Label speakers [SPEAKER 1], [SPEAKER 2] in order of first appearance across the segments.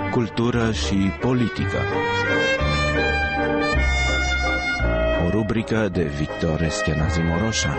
[SPEAKER 1] Cultură și politică. O rubrică de Victor Eschenazi Moroșan.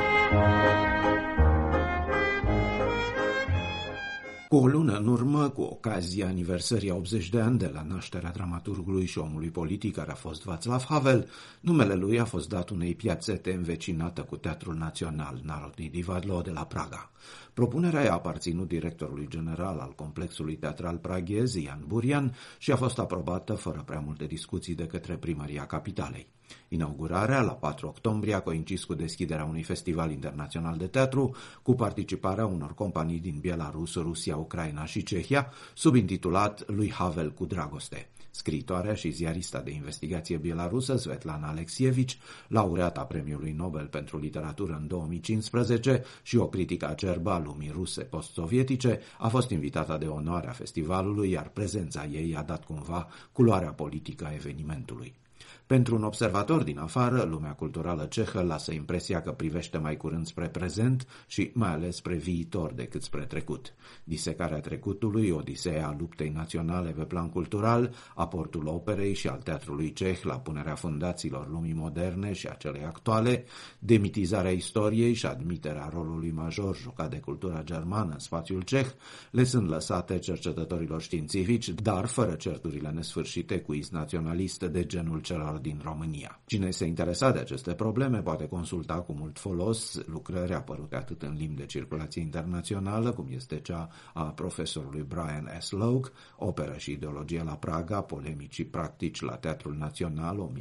[SPEAKER 2] Cu o lună în urmă, cu ocazia aniversării a 80 de ani de la nașterea dramaturgului și omului politic care a fost Václav Havel, numele lui a fost dat unei piațete învecinată cu Teatrul Național Národní divadlo de la Praga. Propunerea i-a aparținut directorului general al complexului teatral praghez, Jan Burian, și a fost aprobată fără prea multe discuții de către primăria capitalei. Inaugurarea, la 4 octombrie, a coincis cu deschiderea unui festival internațional de teatru, cu participarea unor companii din Belarus, Rusia, Ucraina și Cehia, subintitulat Lui Havel cu dragoste. Scriitoarea și ziarista de investigație belarusă Svetlana Alexievich, laureata Premiului Nobel pentru literatură în 2015 și o critică acerbă a lumii ruse post-sovietice, a fost invitată de onoare a festivalului, iar prezența ei a dat cumva culoarea politică a evenimentului. Pentru un observator din afară, lumea culturală cehă lasă impresia că privește mai curând spre prezent și mai ales spre viitor decât spre trecut. Disecarea trecutului, odiseea luptei naționale pe plan cultural, aportul operei și al teatrului ceh la punerea fundațiilor lumii moderne și a celei actuale, demitizarea istoriei și admiterea rolului major jucat de cultura germană în spațiul ceh, le sunt lăsate cercetătorilor științifici, dar fără certurile nesfârșite cu naționaliste de genul celor din România. Cine se interesa de aceste probleme poate consulta cu mult folos lucrări apărute atât în limbi de circulație internațională, cum este cea a profesorului Brian S. Loke, Operă și ideologie la Praga, polemici și practici la Teatrul Național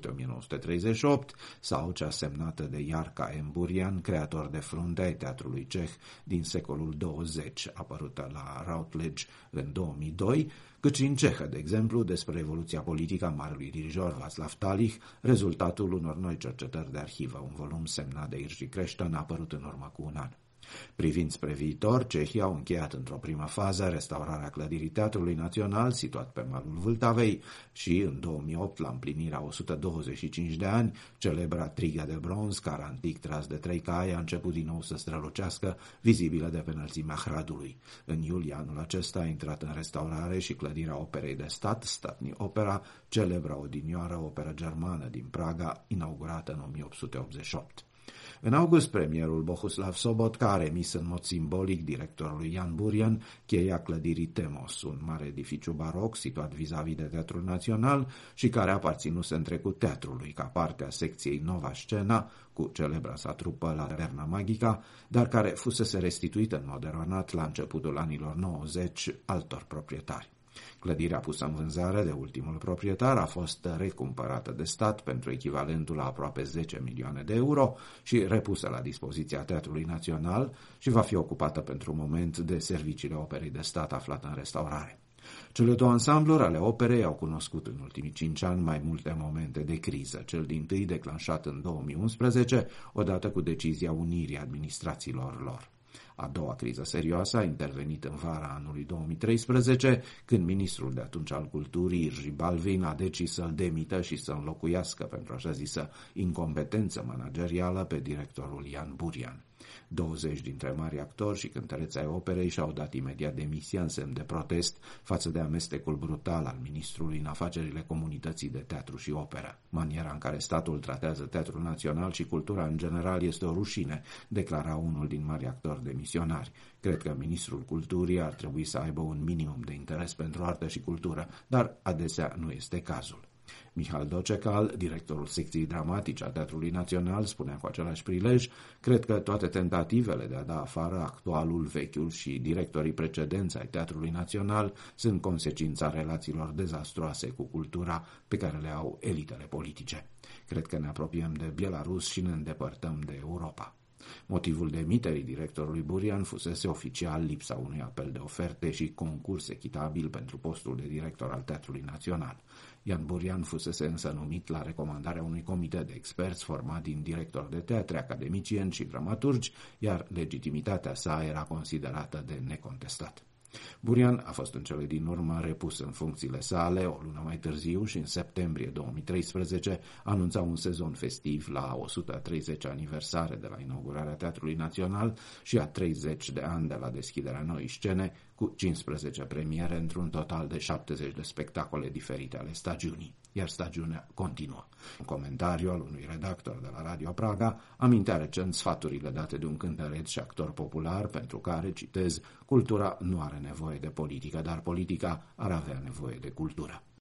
[SPEAKER 2] 1900-1938, sau cea semnată de Jarka M. Burian, creator de frunte ai teatrului ceh din secolul 20, apărută la Routledge în 2002, cât și în cehă, de exemplu, despre evoluția politică a marelui dirijor Václav Talich, rezultatul unor noi cercetări de arhivă, un volum semnat de Jiří Krešten, apărut în urmă cu un an. Privind spre viitor, cehii au încheiat într-o primă fază restaurarea clădirii Teatrului Național, situat pe malul Vltavei, și în 2008, la împlinirea 125 de ani, celebra Triga de bronz, car antic tras de 3 cai, a început din nou să strălucească, vizibilă de pe înălțimea Hradului. În iulie anul acesta a intrat în restaurare și clădirea Operei de Stat, Statní Opera, celebra odinioară operă germană din Praga, inaugurată în 1888. În august, premierul Bohuslav Sobotka a remis în mod simbolic directorului Jan Burian cheia clădirii Temos, un mare edificiu baroc situat vis-a-vis de Teatrul Național și care aparținuse în trecut teatrului ca parte a secției Nova Scena, cu celebra sa trupă La Taverna Magica, dar care fusese restituită în mod eronat la începutul anilor 90 altor proprietari. Clădirea pusă în vânzare de ultimul proprietar a fost recumpărată de stat pentru echivalentul la aproape 10 milioane de euro și repusă la dispoziția Teatrului Național și va fi ocupată pentru moment de serviciile Operei de Stat aflată în restaurare. Cele două ansambluri ale operei au cunoscut în ultimii 5 ani mai multe momente de criză, cel dintâi declanșat în 2011, odată cu decizia unirii administrațiilor lor. A doua criză serioasă a intervenit în vara anului 2013, când ministrul de atunci al culturii, Jiří Balvin, a decis să-l demită și să înlocuiască pentru așa zisă incompetență managerială pe directorul Jan Burian. 20 dintre mari actori și cântăreți ai operei și-au dat imediat demisia în semn de protest față de amestecul brutal al ministrului în afacerile comunității de teatru și operă. Maniera în care statul tratează Teatrul Național și cultura în general este o rușine, declara unul din mari actori demisionari. Cred că ministrul culturii ar trebui să aibă un minimum de interes pentru artă și cultură, dar adesea nu este cazul. Michal Docecal, directorul secției dramatice a Teatrului Național, spunea cu același prilej: cred că toate tentativele de a da afară actualul, vechiul și directorii precedenți ai Teatrului Național sunt consecința relațiilor dezastroase cu cultura pe care le au elitele politice. Cred că ne apropiem de Belarus și ne îndepărtăm de Europa. Motivul demiterii directorului Burian fusese oficial lipsa unui apel de oferte și concurs echitabil pentru postul de director al Teatrului Național. Jan Burian fusese însă numit la recomandarea unui comitet de experți format din directori de teatre, academicieni și dramaturgi, iar legitimitatea sa era considerată de necontestat. Burian a fost în cele din urmă repus în funcțiile sale o lună mai târziu și în septembrie 2013 anunța un sezon festiv la 130 aniversare de la inaugurarea Teatrului Național și a 30 de ani de la deschiderea noii scene, cu 15 premiere într-un total de 70 de spectacole diferite ale stagiunii, iar stagiunea continuă. Un comentariu al unui redactor de la Radio Praga amintea recent sfaturile date de un cântăreț și actor popular pentru care, citez, cultura nu are nevoie de politică, dar politica ar avea nevoie de cultură.